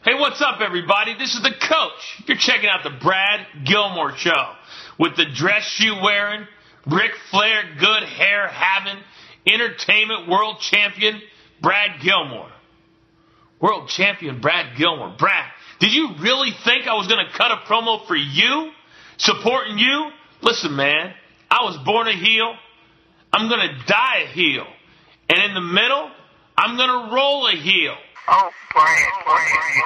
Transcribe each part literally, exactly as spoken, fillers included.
Hey, what's up, everybody? This is the coach. You're checking out the Brad Gilmore Show with the dress shoe wearing, Ric Flair good hair having, entertainment world champion, Brad Gilmore. World champion Brad Gilmore. Brad, did you really think I was going to cut a promo for you? Supporting you? Listen, man, I was born a heel. I'm going to die a heel. And in the middle, I'm going to roll a heel. Oh, Brian, Brian, you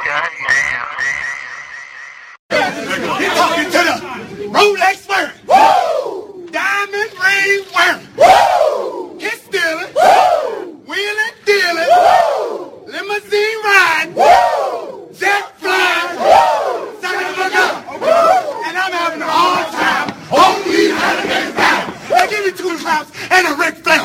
goddamn. You're talking to the Rolex wearing, woo! Diamond ring wearing, woo! Kiss stealing, woo! Wheeling dealing, woo! Limousine riding, woo! Jet flying, woo! Sucking of a gun, woo! And I'm having a hard time. Only having a good time. Now give me two claps and a Ric Flair.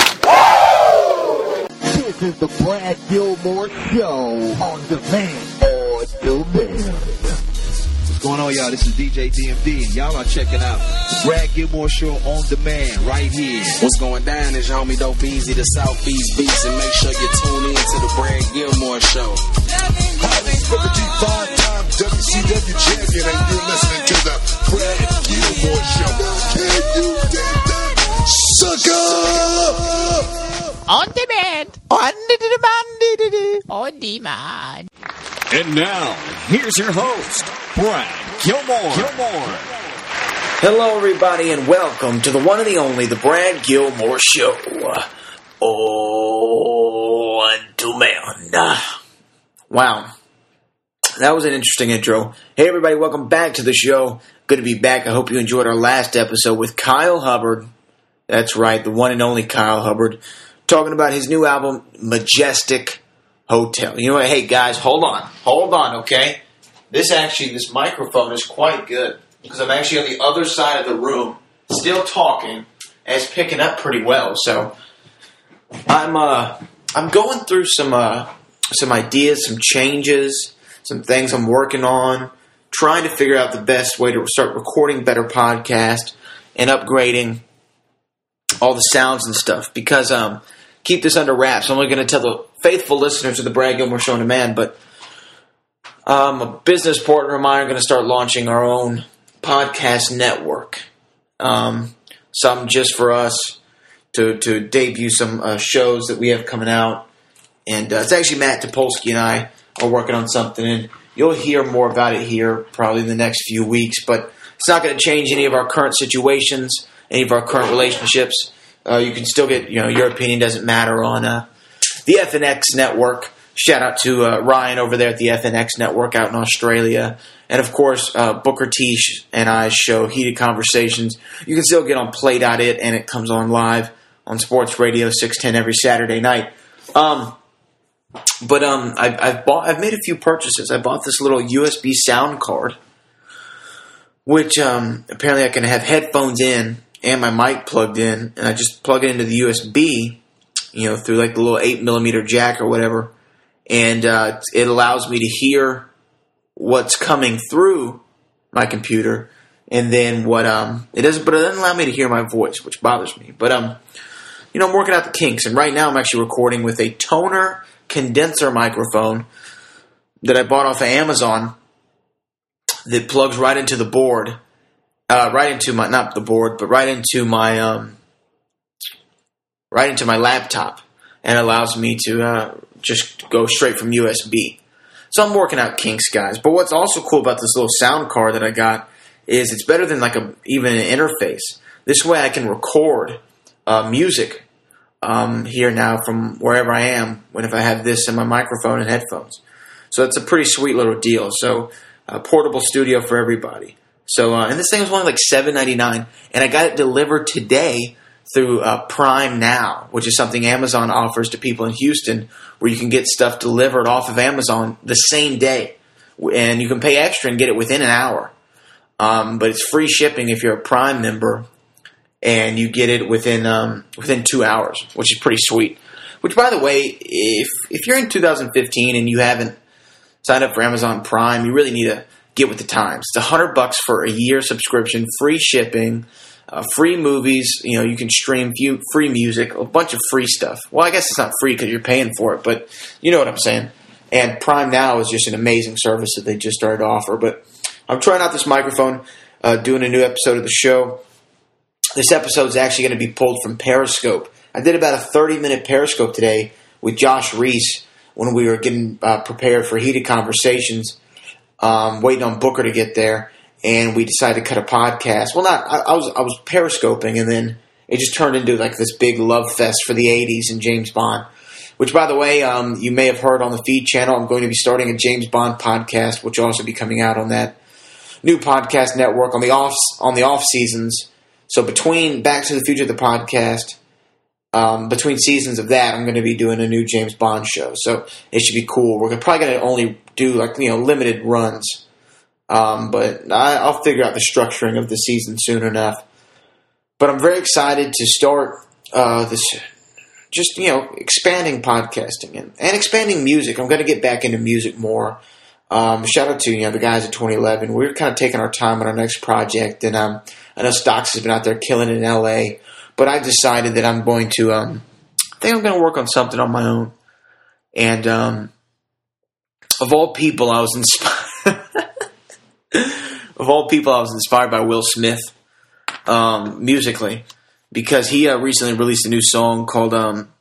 This is the Brad Gilmore Show on demand. On demand. What's going on, y'all? This is D J D M D, and y'all are checking out the Brad Gilmore Show on demand right here. What's going down is your homie Dope Easy, the Southeast Beast, and make sure you tune in to the Brad Gilmore Show. Hi, this is Booker T, five-time W C W champion, and you're listening to the Brad Gilmore Show. Can you dig that, sucker? On demand. On demand. On demand. And now, here's your host, Brad Gilmore. Gilmore. Hello, everybody, and welcome to the one and the only, the Brad Gilmore Show. On demand. Wow. That was an interesting intro. Hey, everybody, welcome back to the show. Good to be back. I hope you enjoyed our last episode with Kyle Hubbard. That's right, the one and only Kyle Hubbard. Talking about his new album, Majestic Hotel. You know what? Hey, guys, hold on. Hold on, okay? This actually, this microphone is quite good. Because I'm actually on the other side of the room, still talking, and it's picking up pretty well. So, I'm uh, I'm going through some uh, some ideas, some changes, some things I'm working on, trying to figure out the best way to start recording better podcasts and upgrading all the sounds and stuff. Because, um... keep this under wraps. I'm only going to tell the faithful listeners of the Brad Gilmore Show on Demand, but um, a business partner of mine are going to start launching our own podcast network. Um, some just for us to, to debut some uh, shows that we have coming out. And uh, it's actually Matt Topolsky and I are working on something, and you'll hear more about it here probably in the next few weeks. But it's not going to change any of our current situations, any of our current relationships. Uh, you can still get, you know, your opinion doesn't matter on uh, the F N X network. Shout out to uh, Ryan over there at the F N X network out in Australia. And, of course, uh, Booker T and I's show, Heated Conversations. You can still get on play dot it, and it comes on live on Sports Radio six ten every Saturday night. Um, but um, I've, I've, bought, I've made a few purchases. I bought this little U S B sound card, which um, apparently I can have headphones in and my mic plugged in, and I just plug it into the U S B, you know, through like the little eight millimeter jack or whatever, and uh, it allows me to hear what's coming through my computer, and then what um it doesn't, but it doesn't allow me to hear my voice, which bothers me. But um, you know, I'm working out the kinks, and right now I'm actually recording with a toner condenser microphone that I bought off of Amazon that plugs right into the board. Uh, right into my, not the board, but right into my, um, right into my laptop, and allows me to uh, just go straight from U S B. So I'm working out kinks, guys. But what's also cool about this little sound card that I got is it's better than like a even an interface. This way I can record uh, music um, here now from wherever I am when if I have this in my microphone and headphones. So it's a pretty sweet little deal. So a portable studio for everybody. So, uh, and this thing was only like seven ninety-nine, and I got it delivered today through uh, Prime Now, which is something Amazon offers to people in Houston, where you can get stuff delivered off of Amazon the same day, and you can pay extra and get it within an hour. Um, but it's free shipping if you're a Prime member, and you get it within um, within two hours, which is pretty sweet. Which, by the way, if if you're in two thousand fifteen and you haven't signed up for Amazon Prime, you really need to get with the times. It's a hundred bucks for a year subscription, free shipping, uh, free movies. You know, you can stream few, free music, a bunch of free stuff. Well, I guess it's not free because you're paying for it, but you know what I'm saying. And Prime Now is just an amazing service that they just started to offer. But I'm trying out this microphone, uh, doing a new episode of the show. This episode is actually going to be pulled from Periscope. I did about a thirty-minute Periscope today with Josh Reese when we were getting uh, prepared for Heated Conversations, um, waiting on Booker to get there, and we decided to cut a podcast. Well, not I, I was I was Periscoping, and then it just turned into like this big love fest for the eighties and James Bond. Which, by the way, um, you may have heard on the feed channel. I'm going to be starting a James Bond podcast, which will also be coming out on that new podcast network on the off on the off seasons. So between Back to the Future, the podcast, um, between seasons of that, I'm going to be doing a new James Bond show. So it should be cool. We're probably going to only do like you know limited runs, um, but I, I'll figure out the structuring of the season soon enough. But I'm very excited to start uh, this. Just, you know, expanding podcasting and, and expanding music. I'm going to get back into music more. Um, shout out to, you know, the guys at twenty eleven. We're kind of taking our time on our next project. And um, I know Stocks has been out there killing it in L A. But I decided that I'm going to, um, I think I'm going to work on something on my own. And um, of all people, I was inspired. of all people, I was inspired by Will Smith um, musically. Because he uh, recently released a new song called um,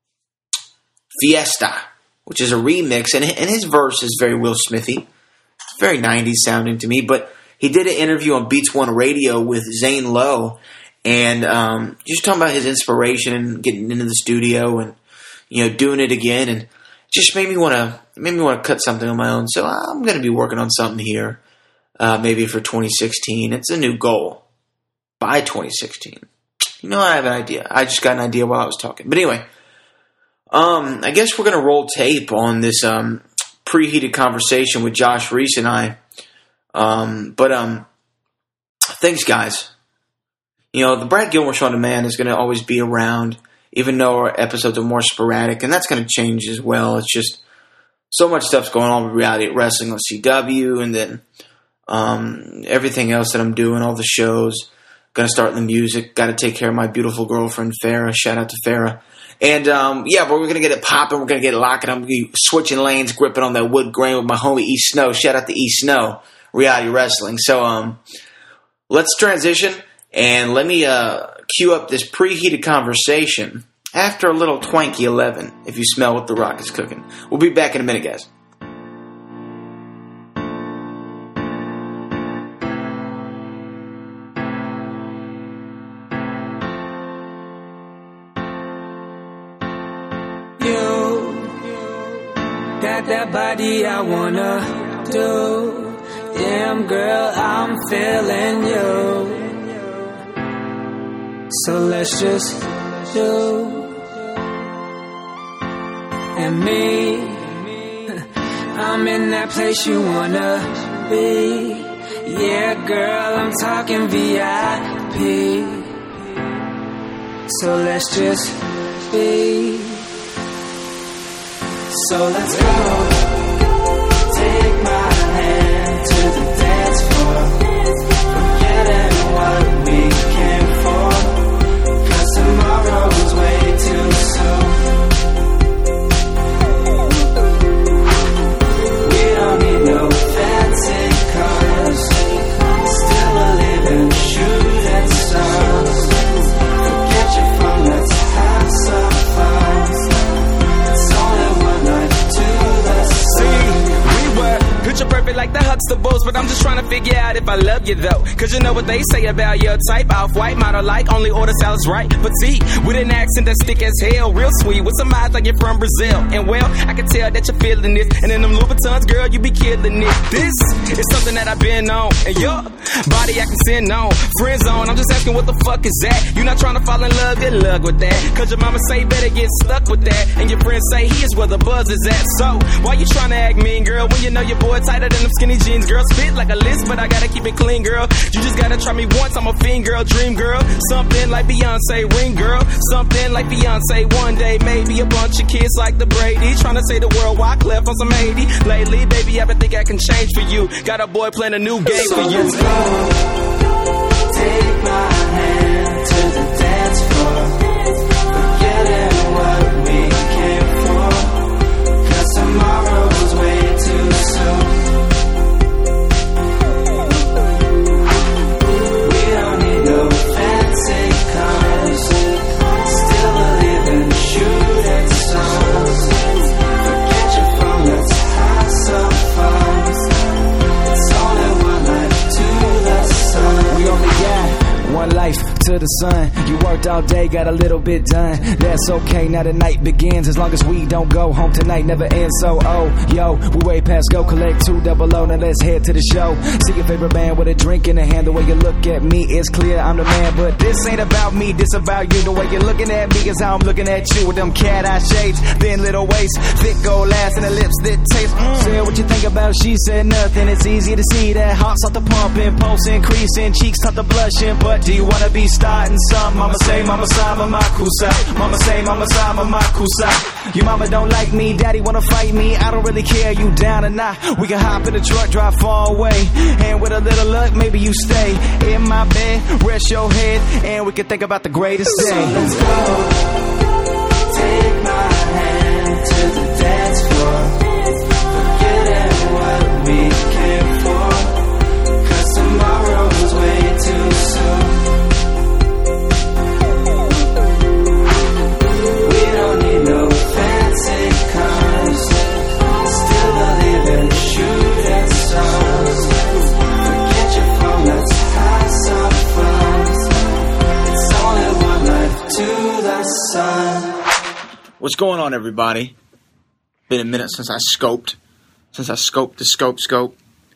Fiesta, which is a remix. And, and his verse is very Will Smithy. It's very nineties sounding to me. But he did an interview on Beats One Radio with Zane Lowe. And um, just talking about his inspiration and getting into the studio and, you know, doing it again. And just made me want to made me want to cut something on my own. So I'm going to be working on something here. Uh, maybe for twenty sixteen. It's a new goal. By twenty sixteen. You know, I have an idea. I just got an idea while I was talking. But anyway, um, I guess we're going to roll tape on this um, preheated conversation with Josh Reese and I. Um, but um, thanks, guys. You know, the Brad Gilmore Show on Demand is going to always be around, even though our episodes are more sporadic. And that's going to change as well. It's just so much stuff's going on with Reality Wrestling on C W and then um, everything else that I'm doing, all the shows. Going to start in the music. Got to take care of my beautiful girlfriend, Farrah. Shout out to Farrah. And, um, yeah, but we're going to get it popping. We're going to get it locking. I'm going to be switching lanes, gripping on that wood grain with my homie E Snow. Shout out to E Snow, Reality Wrestling. So, um, let's transition and let me, uh, cue up this preheated conversation after a little Twanky eleven, if you smell what The Rock is cooking. We'll be back in a minute, guys. That body I wanna do. Damn girl, I'm feeling you. So let's just do. And me, I'm in that place you wanna be. Yeah girl, I'm talking V I P. So let's just be. So let's go. Take my hand to the dance floor. Forgetting what we came for. 'Cause tomorrow's way too soon. We don't need no fancy cars. Still a living shooting stars. Forget your phone, let's have some fun. Picture perfect like the Huxtables, but I'm just trying to figure out if I love you though. Cause you know what they say about your type. Off-white, model like, only order salads right. Petite, with an accent that's thick as hell. Real sweet, with some eyes like you're from Brazil. And well, I can tell that you're feeling this. And in them Louboutins, girl, you be killing it. This is something that I've been on. And your body I can send on. Friend zone, I'm just asking what the fuck is that? You not trying to fall in love, good luck with that. Cause your mama say better get stuck with that. And your friends say here's where the buzz is at. So, why you trying to act mean, girl, when you know your boy tighter than them skinny jeans, girl? Spit like a list, but I gotta keep it clean, girl. You just gotta try me once, I'm a fiend, girl, dream, girl. Something like Beyonce, ring, girl. Something like Beyonce, one day, maybe a bunch of kids like the Brady. Trying to say the world wide cleft on some eighty. Lately, baby, I've been thinking I can change for you. Got a boy playing a new game so for you. Let's go. Take my hand to the dance floor. Forgetting what we came for. 'Cause tomorrow's the sun. You worked all day, got a little bit done. That's okay, now the night begins. As long as we don't go home tonight, never ends. So, oh, yo, we way past go. Collect two double O, now let's head to the show. See your favorite band with a drink in the hand. The way you look at me, it's clear I'm the man. But this ain't about me, this about you. The way you're looking at me is how I'm looking at you. With them cat eye shades, thin little waist, thick gold ass, and the lips that taste. Mm. Said what you think about, she said nothing. It's easy to see that hearts start to pumping, pulse increasing, cheeks start to blushing. But do you wanna be starting something? Mama say, mama say, mama kusa. Mama say, mama say, mama kusa. Your mama don't like me, daddy wanna fight me. I don't really care, you down or not. We can hop in the truck, drive far away, and with a little luck, maybe you stay in my bed, rest your head, and we can think about the greatest day. So let's go. Take my hand to the dance floor. Forgetting what we came for, 'cause tomorrow's way too soon. We don't need no fancy cars, still believe in shooting stars. Forget your phone, let's have some fun. It's only one life to the sun. What's going on, everybody? Been a minute since I scoped. Since I scoped the scope scope.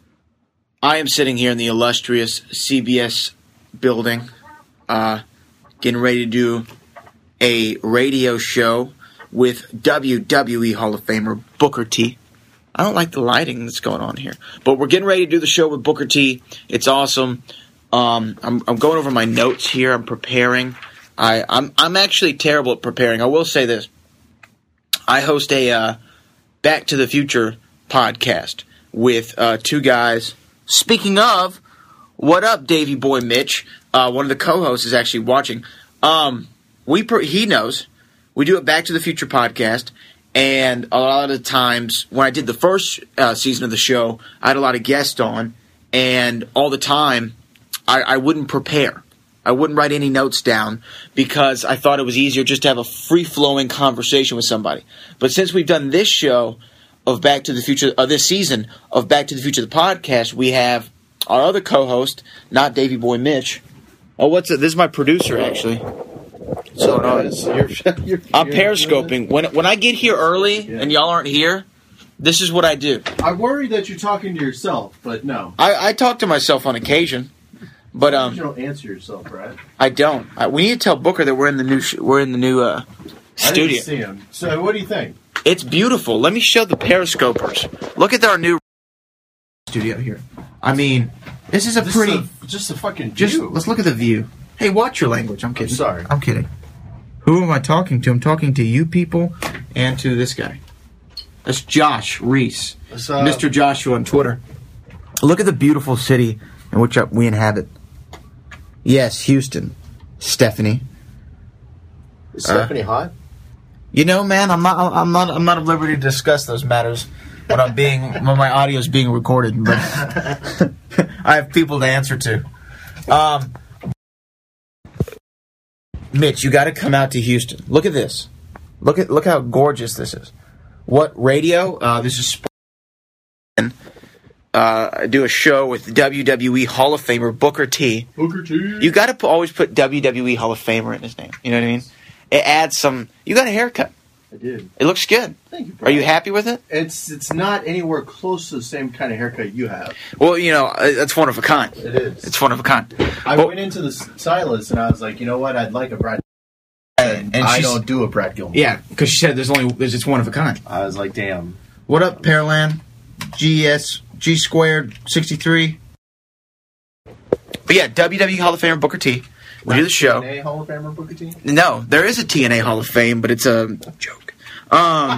I am sitting here in the illustrious C B S building, uh, getting ready to do a radio show with W W E Hall of Famer Booker T. I don't like the lighting that's going on here, but we're getting ready to do the show with Booker T. It's awesome. Um, I'm, I'm going over my notes here. I'm preparing. I, I'm I'm actually terrible at preparing. I will say this. I host a uh, Back to the Future podcast with uh, two guys. Speaking of, what up, Davey Boy Mitch? Uh, one of the co-hosts is actually watching. Um, we per- he knows we do a Back to the Future podcast, and a lot of the times when I did the first uh, season of the show, I had a lot of guests on, and all the time I, I wouldn't prepare. I wouldn't write any notes down because I thought it was easier just to have a free-flowing conversation with somebody. But since we've done this show of Back to the Future, uh, this season of Back to the Future, the podcast, we have our other co-host, not Davey Boy Mitch. Oh, what's it? This is my producer, actually. So you're, you're, I'm periscoping. When when I get here early yeah. and y'all aren't here, this is what I do. I worry that you're talking to yourself, but no. I, I talk to myself on occasion. But um, you don't answer yourself, right? I don't. I, we need to tell Booker that we're in the new sh- we're in the new uh, studio. I didn't see him. So, what do you think? It's beautiful. Let me show the periscopers. Look at our new studio here. I mean, this is a this pretty is a, just a fucking view. Just let's look at the view. Hey, watch your language. I'm kidding. I'm sorry. I'm kidding. Who am I talking to? I'm talking to you people and to this guy. That's Josh Reese, uh, Mister Joshua on Twitter. Look at the beautiful city in which we inhabit. Yes, Houston. Stephanie. Is Stephanie uh, hot? You know, man, I'm not. I'm not. I'm not at liberty to discuss those matters when I'm being when my audio is being recorded. But I have people to answer to. Um, Mitch, you got to come out to Houston. Look at this. Look at look how gorgeous this is. What radio? Uh, this is. Uh, I do a show with W W E Hall of Famer Booker T. Booker T. You got to p- always put W W E Hall of Famer in his name. You know what I mean? It adds some. You got a haircut. I did. It looks good. Thank you. Are you happy with it? It's it's not anywhere close to the same kind of haircut you have. Well, you know, that's one of a kind. It is. It's one of a kind. I well, went into the stylist and I was like, you know what? I'd like a Brad. And, and I don't do a Brad Gilmore. Yeah, because she said there's only there's just one of a kind. I was like, damn. What up, Pearland? G S G squared sixty-three. But yeah, W W E Hall of Famer Booker T. We Not do the show. T N A Hall of Famer Booker T? No, there is a T N A Hall of Fame, but it's a joke. Um,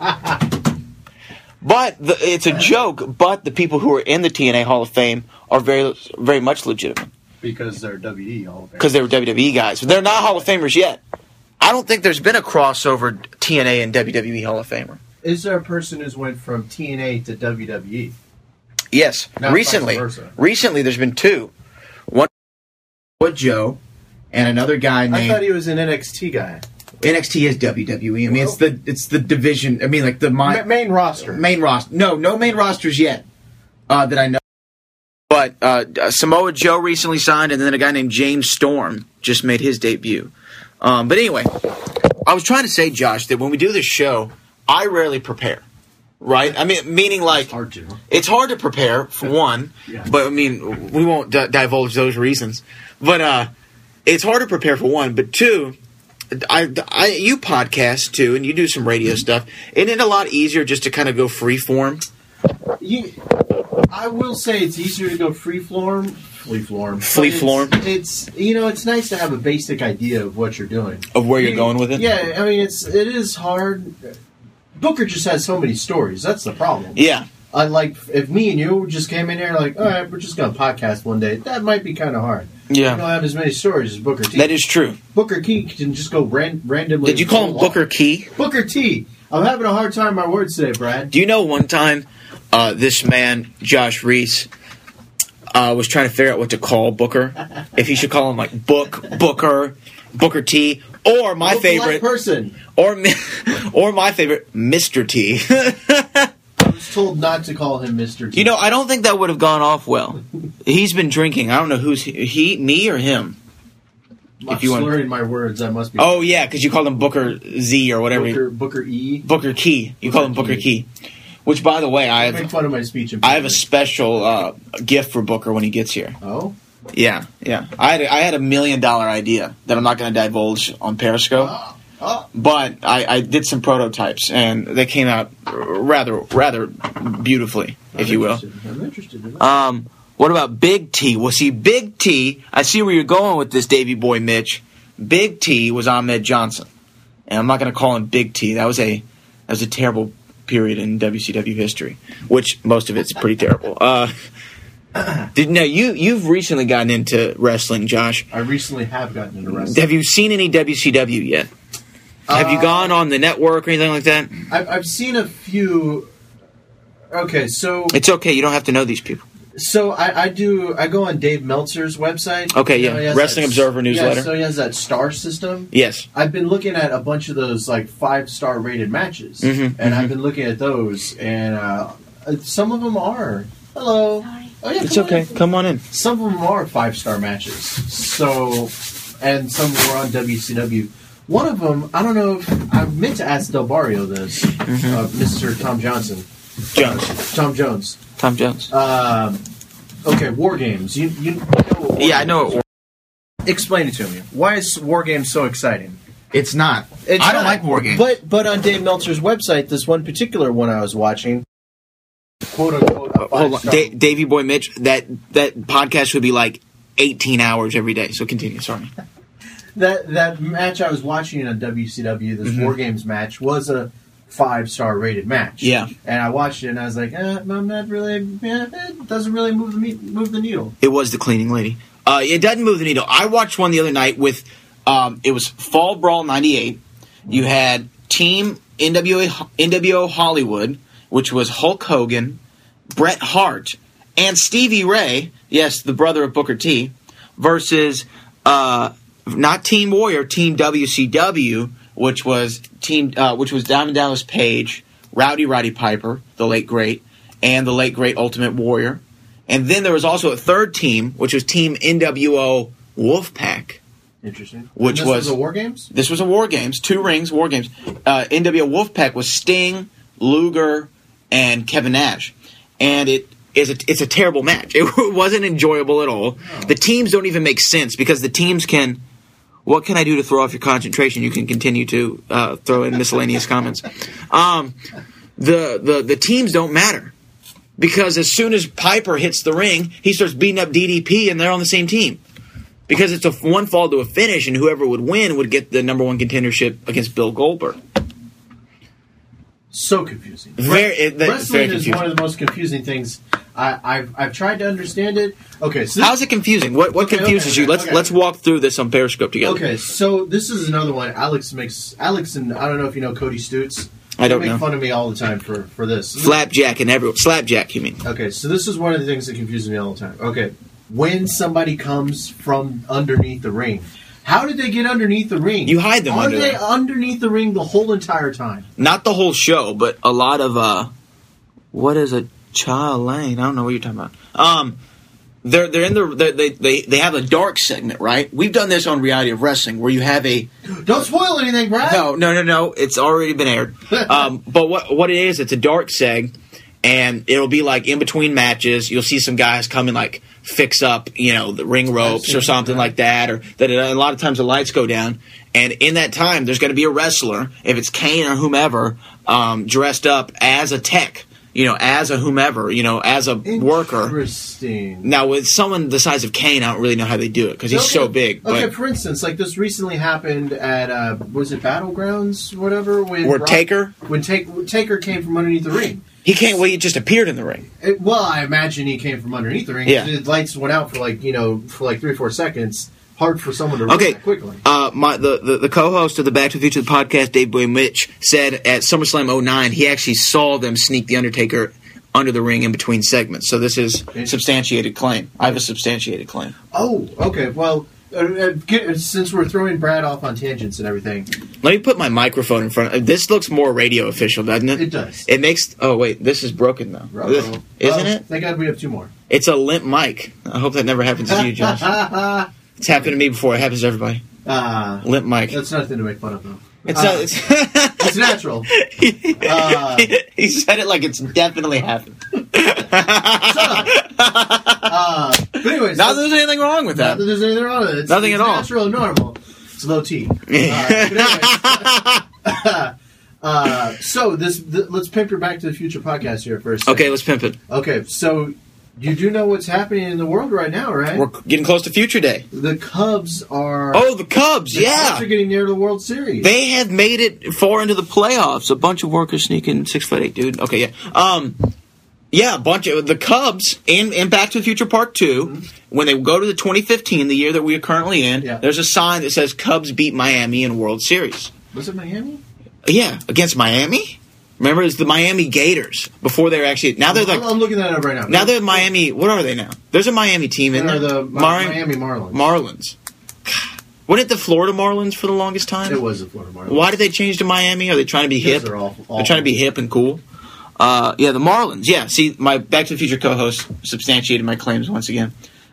but the, it's a joke. But the people who are in the T N A Hall of Fame are very, very much legitimate because they're W W E Hall of Famers. Because they were W W E guys. They're not Hall of Famers yet. I don't think there's been a crossover T N A and W W E Hall of Famer. Is there a person who's went from T N A to W W E? Yes, Not recently. vice versa. Recently, there's been two. One, with Joe, and another guy named. I thought he was an N X T guy. N X T is W W E. I mean, well, it's the it's the division. I mean, like the my, main roster. Main roster. No, no main rosters yet uh, that I know. But But uh, Samoa Joe recently signed, and then a guy named James Storm just made his debut. Um, but anyway, I was trying to say, Josh, that when we do this show, I rarely prepare. Right? I mean, meaning like it's hard to. It's hard to prepare for one, yeah. but I mean, we won't d- divulge those reasons. But uh, it's hard to prepare for one, but two, I, I you podcast too, and you do some radio stuff. Isn't it a lot easier just to kind of go free form? You, I will say it's easier to go free form, free form, free form. It's, it's you know it's nice to have a basic idea of what you're doing, of where you're you, going with it. Yeah, I mean it's it is hard. Booker just has so many stories. That's the problem. Yeah. Unlike if me and you just came in here like, all right, we're just going to podcast one day, that might be kind of hard. Yeah. You don't have as many stories as Booker T. That is true. Booker T can just go ran- randomly. Did you call him Booker T? Booker T. I'm having a hard time with my words today, Brad. Do you know one time uh, this man, Josh Reese, uh, was trying to figure out what to call Booker? If he should call him like Book, Booker, Booker T, or my Look favorite person. Or, or my favorite, Mister T. I was told not to call him Mister T. You know, I don't think that would have gone off well. He's been drinking. I don't know who's he, he me or him. I'm if you slurring want. my words, I must be. Oh yeah, because you called him Booker Z or whatever. Booker, Booker E. Booker Key. You call him Booker Key. Which, by the way, I have. Make fun of my speech. I have a special uh, gift for Booker when he gets here. Oh. Yeah, yeah. I had a, I had a million dollar idea that I'm not going to divulge on Periscope. Oh. Oh. But I, I did some prototypes, and they came out rather rather beautifully, I'm if you will. I'm interested in that. Um, what about Big T? Well, see, Big T, I see where you're going with this, Davey Boy Mitch. Big T was Ahmed Johnson, and I'm not going to call him Big T. That was a that was a terrible period in W C W history, which most of it's pretty terrible. Uh, did now you you've recently gotten into wrestling, Josh? I recently have gotten into wrestling. Have you seen any W C W yet? Have Uh, you gone on the network or anything like that? I've, I've seen a few. Okay, so It's okay. You don't have to know these people. so I, I do. I go on Dave Meltzer's website. Okay, You yeah. know, he has Wrestling that- Observer newsletter. Yeah, so he has that star system. Yes. I've been looking at a bunch of those like five star rated matches, Mhm, and mhm. I've been looking at those, and uh, some of them are. Hello. Oh yeah, It's come on okay. in. Come on in. Some of them are five star matches. So, and some were on W C W. One of them, I don't know if I meant to ask Del Barrio this, Mm-hmm. uh, Mister Tom Johnson, Jones. Tom Jones. Tom Jones. Um, okay, War Games. You, you know what War Yeah, I Games know is. it. Explain it to me. Why is War Games so exciting? It's not. It's I don't not. like War Games. But but on Dave Meltzer's website, this one particular one I was watching, quote unquote, a Hold on. five-star- Da- Davey Boy Mitch, that, that podcast would be like eighteen hours every day. So continue. Sorry. that that match I was watching on W C W, this Mhm. War Games match, was a five star rated match. Yeah. and I watched it and I was like, eh, I'm not really. Eh, it doesn't really move the me- move the needle. It was the cleaning lady. Uh, it doesn't move the needle. I watched one the other night with, um, it was Fall Brawl ninety-eight. You had Team N W A, N W O Hollywood, which was Hulk Hogan, Bret Hart, and Stevie Ray, yes, the brother of Booker T, versus, uh, not Team Warrior, Team W C W, which was team, uh, which was Diamond Dallas Page, Rowdy Roddy Piper, the late great, and the late great Ultimate Warrior. And then there was also a third team, which was Team N W O Wolfpack. Interesting. Which And this was, was a War Games? This was a War Games, two rings, War Games. Uh, N W O Wolfpack was Sting, Luger, and Kevin Nash, and it is a, it's a terrible match. It wasn't enjoyable at all. Oh. The teams don't even make sense because the teams can. What can I do to throw off your concentration? You can continue to uh, throw in miscellaneous comments. Um, the the the teams don't matter because as soon as Piper hits the ring, he starts beating up D D P, and they're on the same team. Because it's a one fall to a finish, and whoever would win would get the number one contendership against Bill Goldberg. So confusing. Very, it, that's Wrestling very is confusing. one of the most confusing things. I, I've I've tried to understand it. Okay, so this, How's it confusing? What what Okay, confuses okay, you? Let's okay. let's walk through this on Periscope together. okay, so this is another one. Alex makes Alex and I don't know if you know Cody Stutes. I don't they make know. fun of me all the time for for this. Flapjack and everyone. Slapjack, you mean? Okay, so this is one of the things that confuses me all the time. Okay, when somebody comes from underneath the ring, how did they get underneath the ring? You hide them Are under they there. underneath the ring the whole entire time? Not the whole show, but a lot of uh, what is a child lane? I don't know what you're talking about. Um, they're they're in the they're, they they they have a dark segment, right? We've done this on Reality of Wrestling, where you have a don't spoil anything, Brad. No, no, no, no. It's already been aired. um, but what what it is, it's a dark seg, and it'll be like in between matches. You'll see some guys come and like fix up, you know, the ring ropes or something like that, or that. A lot of times the lights go down, and in that time, there's going to be a wrestler, if it's Kane or whomever, um, dressed up as a tech. You know, as a whomever, you know, as a worker. Interesting. Now, with someone the size of Kane, I don't really know how they do it because he's okay. so big. Okay, but for instance, like this recently happened at, uh, was it Battlegrounds, whatever? When Or Brock, Taker? When Take, Taker came from underneath the ring. He came, well, he just appeared in the ring. It, well, I imagine he came from underneath the ring. Yeah. The lights went out for like, you know, for like three or four seconds. Hard for someone to run Okay, that quickly. Uh, my the, the, the co-host of the Back to the Future podcast, Dave Boy Mitch, said at SummerSlam oh nine he actually saw them sneak the Undertaker under the ring in between segments. So this is substantiated claim. I have a substantiated claim. Oh, okay. Well, uh, uh, get, since we're throwing Brad off on tangents and everything, let me put my microphone in front. Of, this looks more radio official, doesn't it? It does. It makes. Oh wait, this is broken though, This, isn't oh, it? Thank God we have two more. It's a limp mic. I hope that never happens to you, Josh. It's happened to me before. It happens to everybody. Uh, limp mic. That's nothing to make fun of, though. It's, uh, not, it's, it's natural. Uh, he said it like it's definitely happened. uh, but anyways, not that there's anything wrong with that. Not that there's anything wrong with it. It's, Nothing it's at all. Natural and normal. It's low T. Uh, but anyways, uh, so this th- let's pimp your Back to the Future podcast here first. Okay, let's pimp it. Okay, so you do know what's happening in the world right now, right? We're getting close to Future Day. The Cubs are. Oh, the Cubs! The yeah, Cubs are getting near the World Series. They have made it far into the playoffs. A bunch of workers sneaking six foot eight, dude. Okay, yeah. Um, yeah, a bunch of the Cubs in, in Back to the Future Part Two. Mm-hmm. When they go to the twenty fifteen, the year that we are currently in, yeah. There's a sign that says Cubs beat Miami in World Series. Was it Miami? Yeah, against Miami. Remember, it's the Miami Gators before they were actually. Now they're like. I'm looking that up right now. Now they're Miami. What are they now? There's a Miami team in there. The Mar- Miami Marlins. Marlins. Wasn't it the Florida Marlins for the longest time? It was the Florida Marlins. Why did they change to Miami? Are they trying to be hip? They're, awful, awful. They're trying to be hip and cool. Uh, yeah, the Marlins. Yeah, see, my Back to the Future co-host substantiated my claims once again.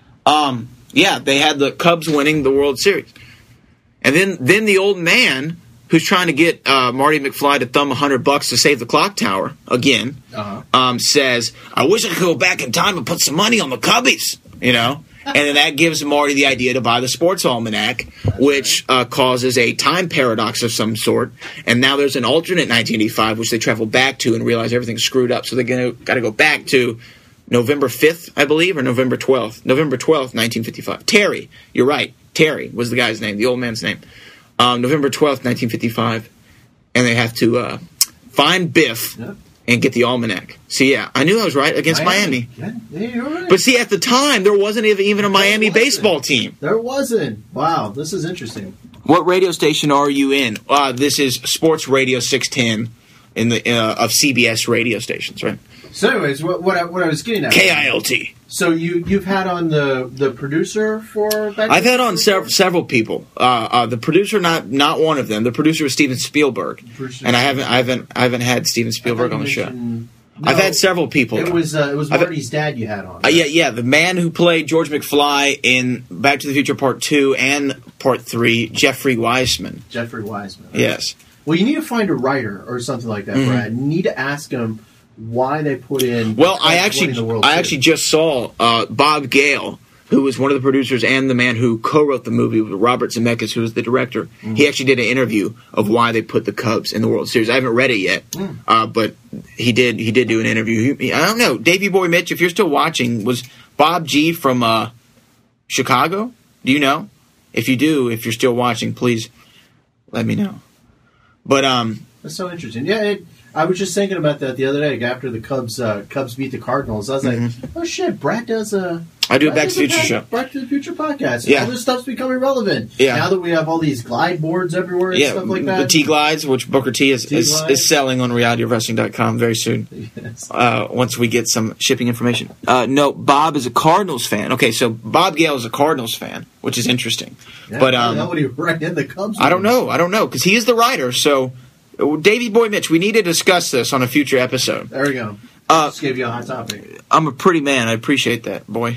Um, yeah, they had the Cubs winning the World Series, and then then the old man who's trying to get uh, Marty McFly to thumb a hundred bucks to save the clock tower again, uh-huh. um, says, "I wish I could go back in time and put some money on the Cubbies," you know. And then that gives Marty the idea to buy the Sports Almanac, which uh, causes a time paradox of some sort. And now there's an alternate nineteen eighty-five, which they travel back to and realize everything's screwed up. So they're got to go back to November fifth, I believe, or November twelfth. November twelfth, nineteen fifty-five. Terry, you're right. Terry was the guy's name, the old man's name. Um, November twelfth, nineteen fifty-five. And they have to uh, find Biff. Yep. And get the almanac. See, yeah, I knew I was right against Miami. Miami. Yeah, yeah, you're right. But see, at the time, there wasn't even a Miami baseball team. There wasn't. Wow, this is interesting. What radio station are you in? Uh, this is Sports Radio six ten in the uh, of C B S radio stations, right? So, anyways, what what I, what I was getting at. K I L T. So you you've had on the, the producer for. Back I've had on several several people. Uh, uh, the producer, not not one of them. The producer was Steven Spielberg, producer. And I haven't I haven't I haven't had Steven Spielberg on the show. No, I've had several people. It was uh, it was Marty's dad you had on. Right? Uh, yeah, yeah, the man who played George McFly in Back to the Future Part Two and Part Three, Jeffrey Wiseman. Jeffrey Wiseman. Right? Yes. Well, you need to find a writer or something like that, mm-hmm. Brad. You need to ask him why they put in. Well, I actually, I actually just saw uh, Bob Gale, who was one of the producers and the man who co-wrote the movie with Robert Zemeckis, who was the director. Mm. He actually did an interview of why they put the Cubs in the World Series. I haven't read it yet, mm. uh, but he did. He did do an interview. He, I don't know, Davey Boy Mitch. If you're still watching, was Bob G from uh, Chicago? Do you know? If you do, if you're still watching, please let me know. But um, that's so interesting. Yeah. It, I was just thinking about that the other day after the Cubs uh, Cubs beat the Cardinals. I was like, mm-hmm. oh, shit, Brad does a... I do a Brad Back to the Future show. Back to the Future podcast. Yeah. All this stuff's becoming relevant. Yeah. Now that we have all these glide boards everywhere and yeah, stuff like that. The T-Glides, which Booker T is, is, is selling on reality of wrestling dot com very soon. Yes. Uh, once we get some shipping information. Uh, no, Bob is a Cardinals fan. Okay, so Bob Gale is a Cardinals fan, which is interesting. Yeah, but um, how would he write in the Cubs? I don't know. I don't know, because he is the writer, so... Davey Boy Mitch, we need to discuss this on a future episode. There we go. Uh, Just gave you a hot topic. I'm a pretty man. I appreciate that, boy.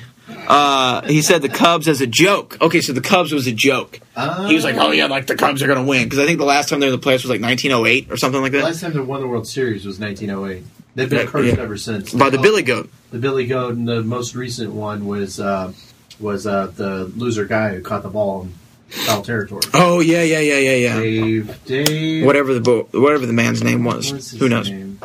Uh, he said the Cubs as a joke. Okay, so the Cubs was a joke. Uh, he was like, oh, yeah, like the Cubs are going to win. Because I think the last time they were in the playoffs was like nineteen oh eight or something like that. The last time they won the World Series was nineteen oh eight. They've been Yeah, cursed yeah. ever since. By the Billy Goat. The Billy Goat, and the most recent one was uh, was uh, the loser guy who caught the ball in foul territory. Oh, yeah, yeah, yeah, yeah, yeah. Dave, Dave. Whatever the bo- whatever the man's name was. What's his Who knows? name?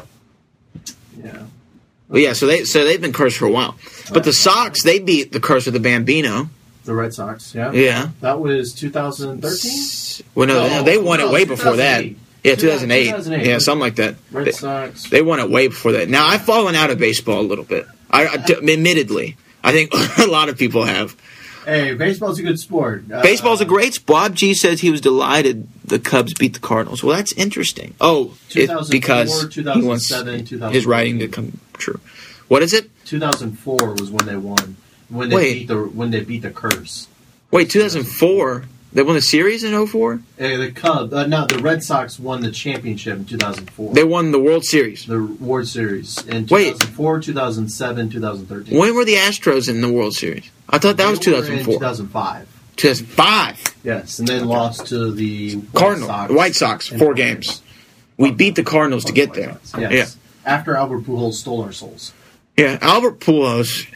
Yeah. But yeah, so they so they've been cursed for a while. But the Sox, they beat the curse of the Bambino. The Red Sox, yeah. Yeah. That was two thousand thirteen? Well, no, No, they won no, it way before that. two thousand eight. Yeah, two thousand eight. two thousand eight. Yeah, something like that. Red they, Sox. They won it way before that. Now, I've fallen out of baseball a little bit. I, I t- admittedly, I think a lot of people have. Hey, baseball's a good sport. Uh, Baseball's a great sport. Bob G says he was delighted the Cubs beat the Cardinals. Well, that's interesting. Oh, it, because he wants his writing to come true. What is it? two thousand four was when they won. When they Wait. beat the when they beat the curse. Wait, two thousand four? They won the series in oh four? Hey, the Cubs, uh, no, the Red Sox won the championship in two thousand four. They won the World Series. The World Series in Wait. two thousand four, two thousand seven, two thousand thirteen. When were the Astros in the World Series? I thought that was They were two thousand in four. two thousand five. two thousand five. Yes, and then lost to the White Cardinal, Sox White Sox, in four games. We beat the Cardinals to get there. Yes. After Albert Pujols stole our souls. Yeah, yeah. Albert Pujols.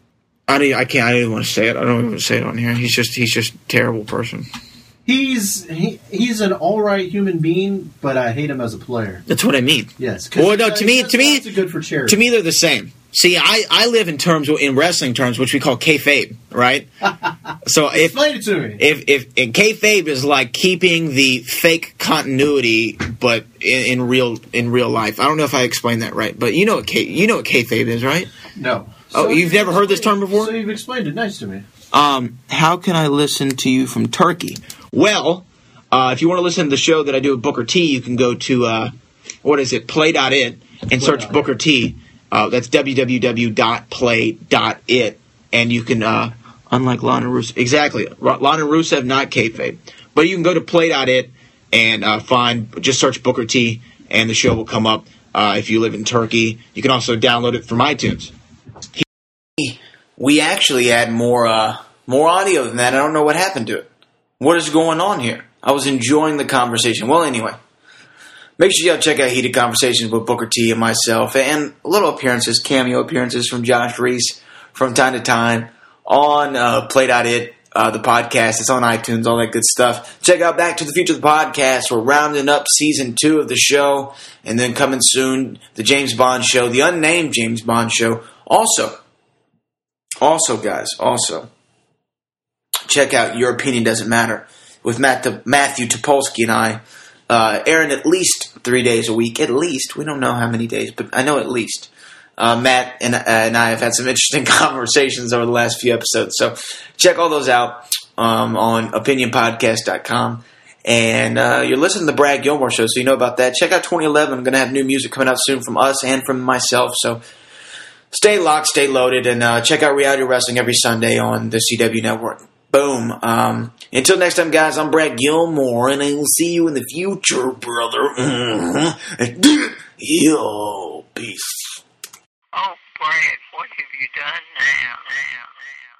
I don't, I can't. I didn't want to say it. I don't even want to say it on here. He's just he's just a terrible person. He's he, he's an all right human being, but I hate him as a player. That's what I mean. Yes. 'cause Well, no. he To me, does to me, lots of good for charity. to me, they're the same. See, I, I live in terms in wrestling terms, which we call kayfabe, right? So if Explain it to me. if if and kayfabe is like keeping the fake continuity, but in, in real in real life. I don't know if I explained that right, but you know what K, you know what kayfabe is, right? No. Oh, So you've never heard this term before? So you've explained it nice to me. Um, how can I listen to you from Turkey? Well, uh, if you want to listen to the show that I do with Booker T, you can go to, uh, what is it, play dot it, and search Booker T. Uh, that's w w w dot play dot it, and you can, uh, unlike Lana Rusev, exactly, Lana Rusev, not kayfabe, but you can go to play dot it and uh, find, just search Booker T, and the show will come up. Uh, if you live in Turkey, you can also download it from iTunes. We actually had more uh, more audio than that. I don't know what happened to it. What is going on here? I was enjoying the conversation. Well, anyway, make sure y'all check out Heated Conversations with Booker T and myself, and little appearances, cameo appearances from Josh Reese from time to time on uh, play dot it, uh, the podcast. It's on iTunes, all that good stuff. Check out Back to the Future, the podcast. We're rounding up season two of the show, and then coming soon, the James Bond show, the unnamed James Bond show. Also, Also, guys, also, check out Your Opinion Doesn't Matter with Matt, Matthew Topolsky and I, uh, airing at least three days a week. At least. We don't know how many days, but I know at least. Uh, Matt and, uh, and I have had some interesting conversations over the last few episodes. So check all those out um, on opinion podcast dot com. And uh, you're listening to the Brad Gilmore Show, so you know about that. Check out twenty eleven. I'm going to have new music coming out soon from us and from myself, so stay locked, stay loaded, and uh, check out Reality Wrestling every Sunday on the C W Network. Boom. Um, until next time, guys, I'm Brad Gilmore, and I will see you in the future, brother. Mm-hmm. Yo, peace. Oh, Brad, what have you done now? now, now?